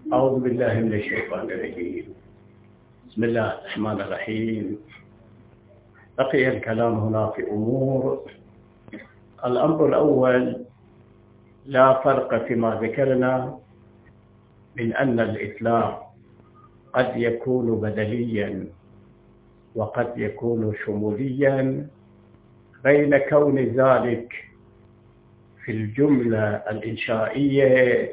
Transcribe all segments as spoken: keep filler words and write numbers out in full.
أعوذ بالله من الشيطان الرجيم. بسم الله الرحمن الرحيم. بقي الكلام هنا في أمور. الأمر الأول، لا فرق فيما ذكرنا من أن الإطلاق قد يكون بدليا وقد يكون شموليا، بين كون ذلك في الجملة الإنشائية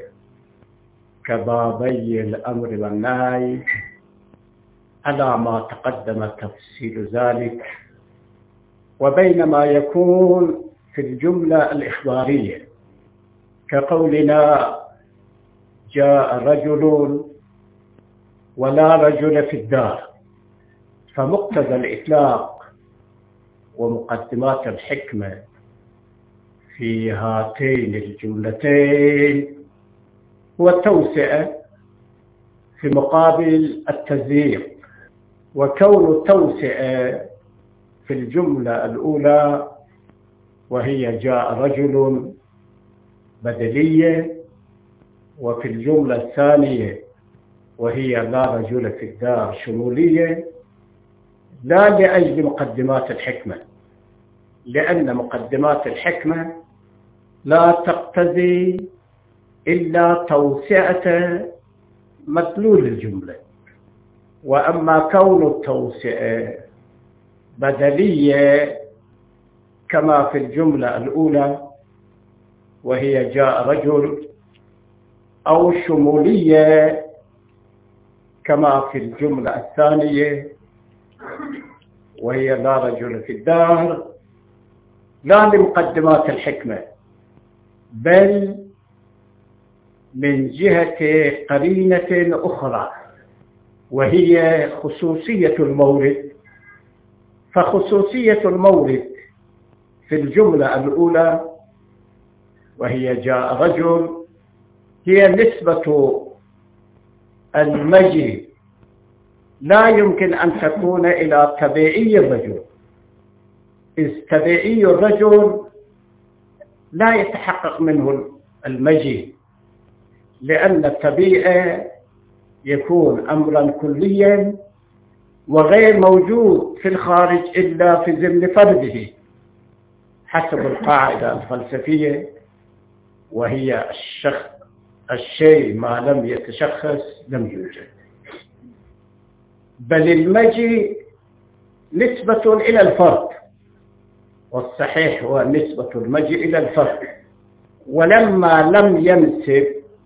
كبابي الأمر والنهي على ما تقدم تفصيل ذلك، وبين ما يكون في الجملة الإخبارية كقولنا جاء رجل ولا رجل في الدار، فمقتضى الإطلاق ومقدمات الحكمة في هاتين الجملتين هو التوسعة في مقابل التزييق، وكون التوسعة في الجملة الأولى وهي جاء رجل بدلية، وفي الجملة الثانية وهي لا رجل في الدار شمولية، لا لأجل مقدمات الحكمة، لأن مقدمات الحكمة لا تقتضي إلا توسعة مدلول الجملة. وأما كون التوسعة بدلية كما في الجملة الأولى وهي جاء رجل، أو شمولية كما في الجملة الثانية وهي لا رجل في الدار، لا لمقدمات الحكمة بل من جهة قرينة أخرى وهي خصوصية المورد. فخصوصية المورد في الجملة الأولى وهي جاء رجل هي نسبة المجيء لا يمكن أن تكون إلى تبعي الرجل، إذ تبعي الرجل لا يتحقق منه المجيء، لأن الطبيعة يكون أمرا كليا وغير موجود في الخارج إلا في ضمن فرده حسب القاعدة الفلسفية، وهي الشخص الشيء ما لم يتشخص لم يوجد. بل المجيء نسبة إلى الفرد، والصحيح هو نسبة المجيء إلى الفرد. ولما لم ينسب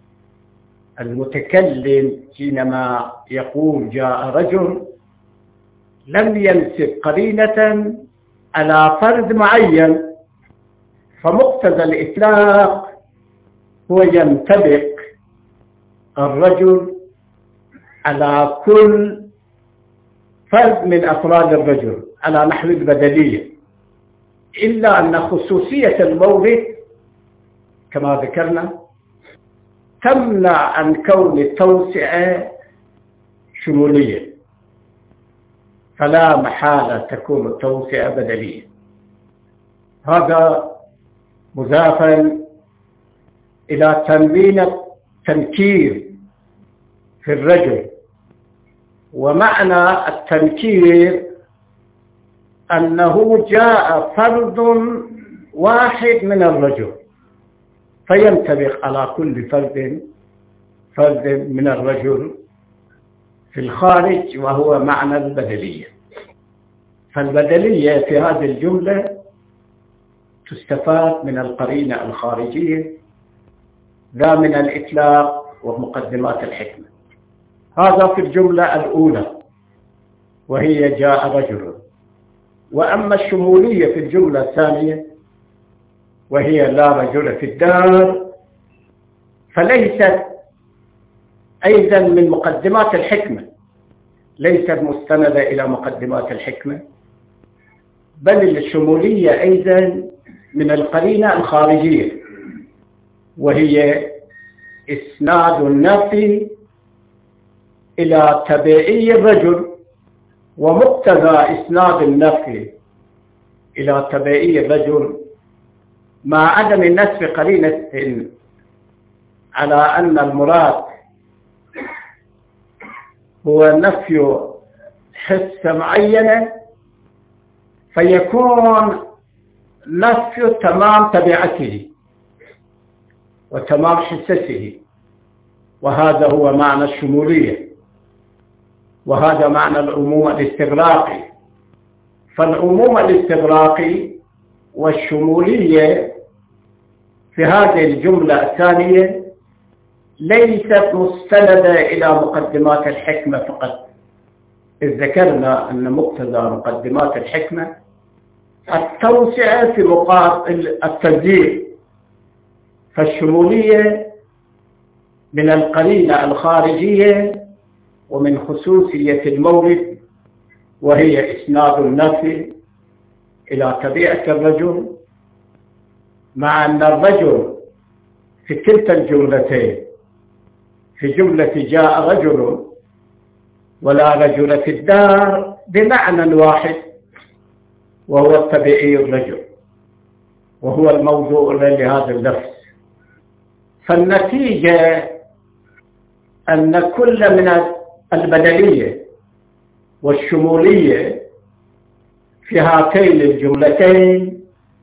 المتكلم حينما يقول جاء رجل لم ينسب قرينة على فرد معين، فمقتضى الإطلاق هو ينطبق الرجل على كل فرد من أفراد الرجل على نحو البدلية، إلا أن خصوصية المورد كما ذكرنا تمنع عن كون التوسعة شمولية، فلا محالة تكون التوسعة بدلية. هذا مضافا إلى تمرين التنكير في الرجل. ومعنى التنكير أنه جاء فرد واحد من الرجل فينطبق على كل فرد فرد من الرجل في الخارج، وهو معنى البدلية. فالبدلية في هذه الجملة تستفاد من القرينة الخارجية لا من الإطلاق ومقدمات الحكمة. هذا في الجملة الأولى وهي جاء رجل. وأما الشمولية في الجملة الثانية وهي لا رجل في الدار، فليست أيضا من مقدمات الحكمة، ليست مستندة إلى مقدمات الحكمة، بل الشمولية أيضا من القرينة الخارجية وهي إسناد النفي إلى تبعي الرجل، ومقتضى إسناد النفي إلى تبعي الرجل مع عدم النسب قرينة على أن المراد هو نفي حسة معينة، فيكون نفي تمام طبيعته وتمام حسته، وهذا هو معنى الشمولية، وهذا معنى العموم الاستغراقي. فالعموم الاستغراقي والشمولية في هذه الجملة الثانية ليست مستندة إلى مقدمات الحكمة فقط، إذ ذكرنا أن مقتضى مقدمات الحكمة التوسعة في نقاط التجزيء، فالشمولية من القرينة الخارجية ومن خصوصية المورد، وهي إسناد النفي إلى طبيعة الرجل، مع أن الرجل في كلتا الجملتين، في جملة جاء رجل ولا رجل في الدار، بمعنى واحد، وهو الطبيعي الرجل، وهو الموضوع لهذا اللفظ. فالنتيجة أن كل من البدلية والشمولية في هاتين الجملتين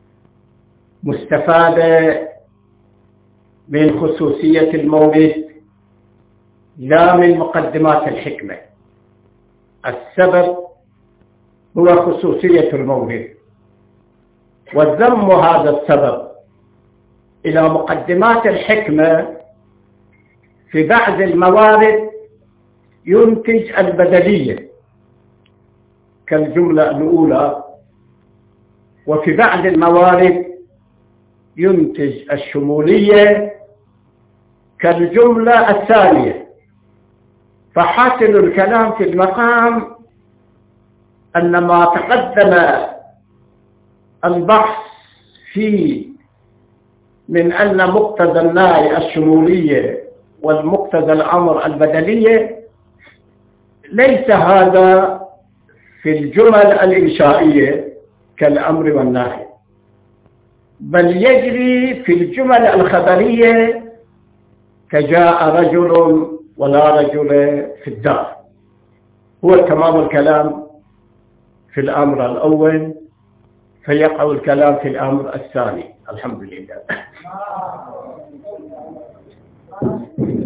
مستفادة من خصوصية المورد لا من مقدمات الحكمة. السبب هو خصوصية المورد، والذم هذا السبب إلى مقدمات الحكمة في بعض الموارد ينتج البدلية كالجملة الأولى، وفي بعض الموارد ينتج الشمولية كالجملة الثانية. فحاصل الكلام في المقام أن ما تقدم البحث فيه من أن مقتضى النهي الشمولية والمقتضى الأمر البدلية ليس هذا في الجمل الإنشائية كالأمر والنهي، بل يجري في الجمل الخبرية كجاء رجل ولا رجل في الدار. هو تمام الكلام في الأمر الأول، فيقع الكلام في الأمر الثاني. الحمد لله.